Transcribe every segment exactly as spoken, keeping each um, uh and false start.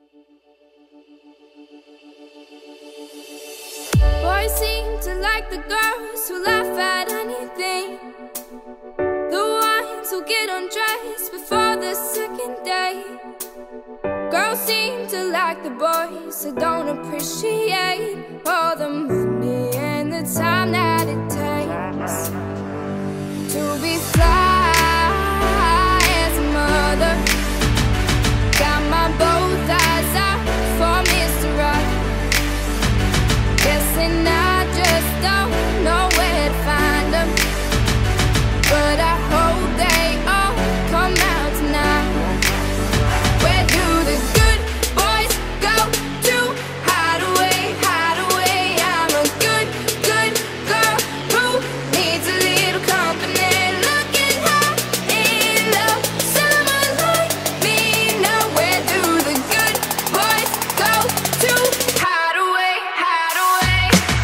Boys seem to like the girls who laugh at anything, the ones who get undressed before the second day. Girls seem to like the boys who don't appreciate all the money and the time that it takes to be fly as a mother. Got my both eyes out for Mister Right. Guessing I just don't know where to find them, but I hope they all come out tonight. Where do the good boys go to hide away, hide away? I'm a good, good girl who needs a little company. Looking high in love, someone like me. Now where do the good boys go to hide away, hide away?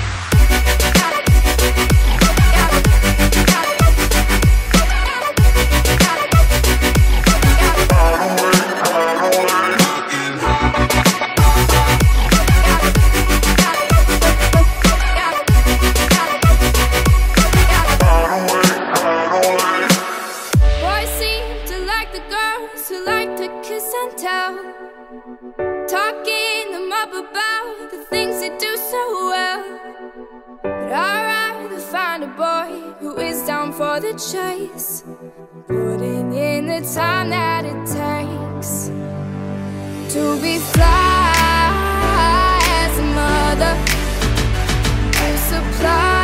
Boys seem to like the girls who like to kiss and tell, talking them up about the things they do so well. But I'd rather find a boy who is down for the chase, putting in the time that it takes to be fly as a mother and supply